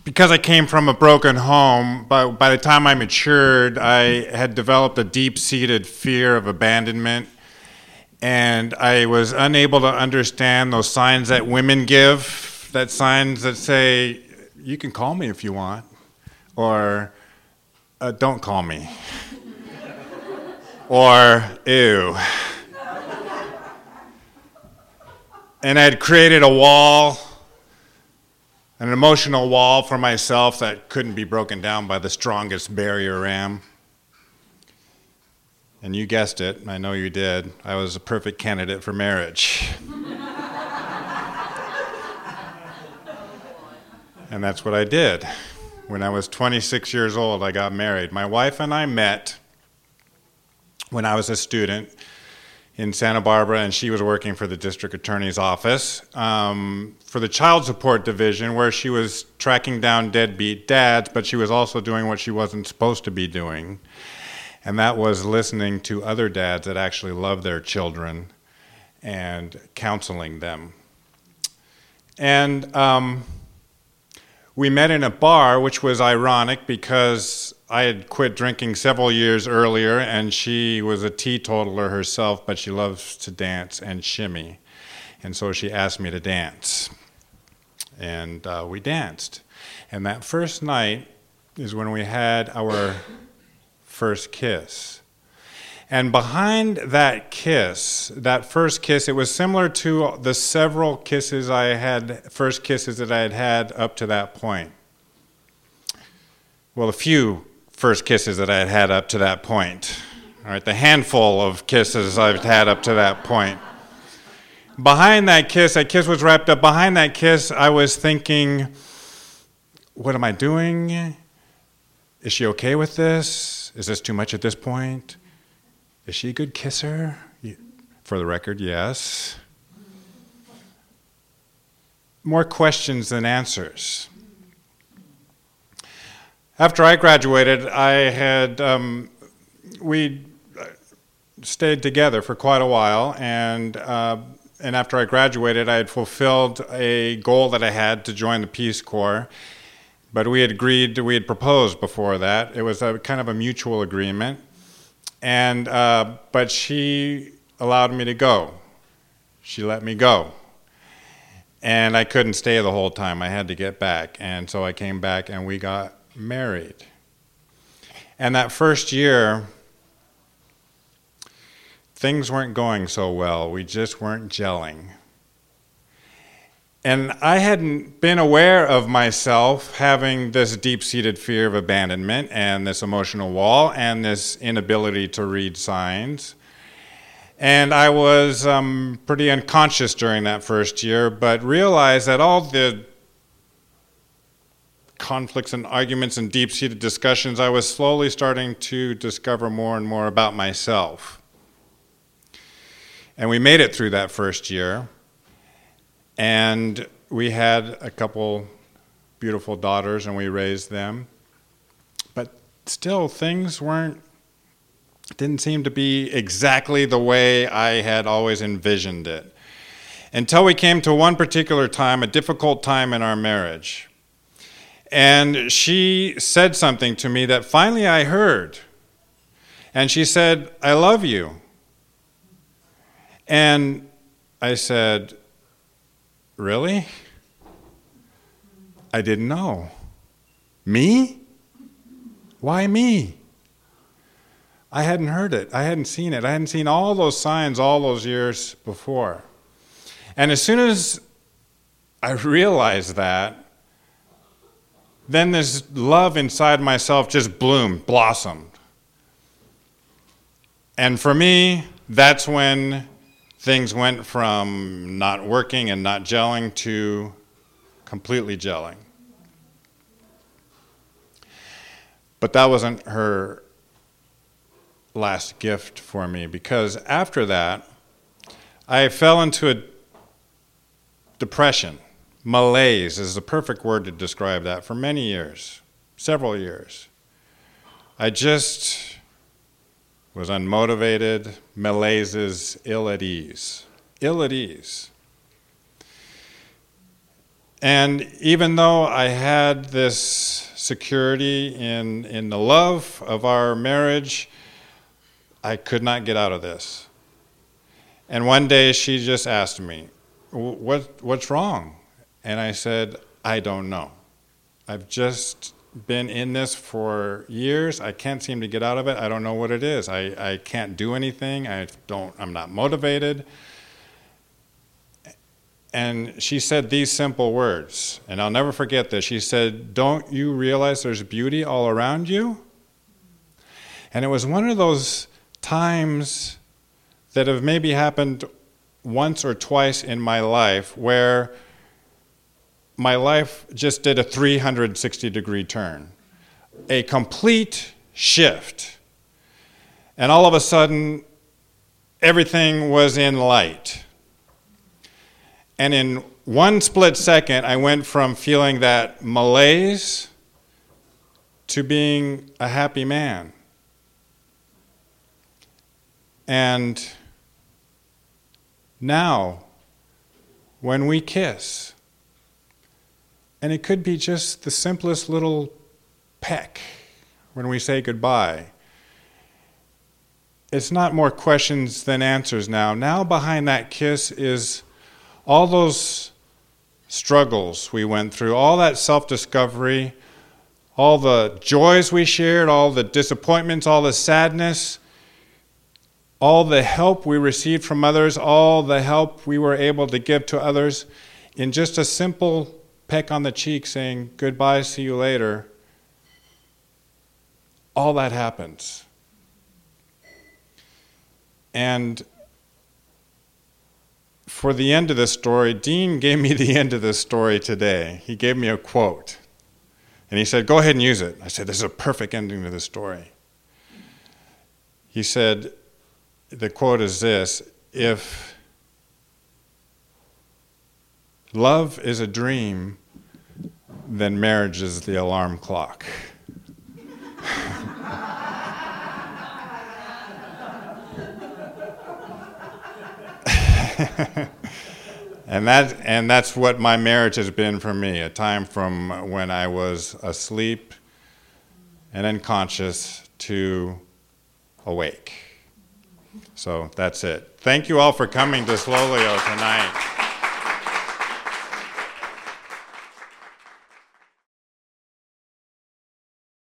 because I came from a broken home, by the time I matured, I had developed a deep-seated fear of abandonment, and I was unable to understand those signs that women give, that signs that say, you can call me if you want, or don't call me, or ew. And I had created a wall, an emotional wall for myself that couldn't be broken down by the strongest barrier ram. And you guessed it, I know you did, I was a perfect candidate for marriage. And that's what I did. When I was 26 years old, I got married. My wife and I met when I was a student in Santa Barbara, and she was working for the district attorney's office for the child support division, where she was tracking down deadbeat dads, but she was also doing what she wasn't supposed to be doing, and that was listening to other dads that actually love their children and counseling them. And we met in a bar, which was ironic because I had quit drinking several years earlier, and she was a teetotaler herself, but she loves to dance and shimmy. And so she asked me to dance. And we danced. And that first night is when we had our first kiss. And behind that kiss, that first kiss, it was similar to the several kisses I had, first kisses that I had had up to that point. Well, a few first kisses that I had had up to that point. All right, the handful of kisses I've had up to that point. Behind that kiss was wrapped up. Behind that kiss, I was thinking, what am I doing? Is she okay with this? Is this too much at this point? Is she a good kisser? For the record, yes. More questions than answers. After I graduated, we stayed together for quite a while, and after I graduated, I had fulfilled a goal that I had to join the Peace Corps, but we had proposed before that. It was a kind of a mutual agreement, and but she allowed me to go. She let me go. And I couldn't stay the whole time. I had to get back, and so I came back, and we got married. And that first year, things weren't going so well. We just weren't gelling. And I hadn't been aware of myself having this deep-seated fear of abandonment and this emotional wall and this inability to read signs. And I was pretty unconscious during that first year, but realized that all the conflicts and arguments and deep-seated discussions, I was slowly starting to discover more and more about myself. And we made it through that first year, and we had a couple beautiful daughters, and we raised them. But still, things didn't seem to be exactly the way I had always envisioned it. Until we came to one particular time, a difficult time in our marriage. And she said something to me that finally I heard. And she said, "I love you." And I said, "Really?" I didn't know. Me? Why me? I hadn't heard it. I hadn't seen it. I hadn't seen all those signs all those years before. And as soon as I realized that, then this love inside myself just blossomed. And for me, that's when things went from not working and not gelling to completely gelling. But that wasn't her last gift for me, because after that, I fell into a depression. Malaise is the perfect word to describe that for many years, several years. I just was unmotivated. Malaise is ill at ease. Ill at ease. And even though I had this security in the love of our marriage, I could not get out of this. And one day she just asked me, what's wrong? And I said, I don't know. I've just been in this for years. I can't seem to get out of it. I don't know what it is. I can't do anything. I'm not motivated. And she said these simple words, and I'll never forget this. She said, don't you realize there's beauty all around you? And it was one of those times that have maybe happened once or twice in my life where my life just did a 360-degree turn, a complete shift. And all of a sudden, everything was in light. And in one split second, I went from feeling that malaise to being a happy man. And now, when we kiss, and it could be just the simplest little peck when we say goodbye, it's not more questions than answers now. Now behind that kiss is all those struggles we went through, all that self-discovery, all the joys we shared, all the disappointments, all the sadness, all the help we received from others, all the help we were able to give to others, in just a simple peck on the cheek saying, goodbye, see you later. All that happens. And for the end of the story, Dean gave me the end of the story today. He gave me a quote. And he said, go ahead and use it. I said, this is a perfect ending to the story. He said, the quote is this: if love is a dream, then marriage is the alarm clock. And that's what my marriage has been for me, a time from when I was asleep and unconscious to awake. So that's it. Thank you all for coming to Slolio tonight.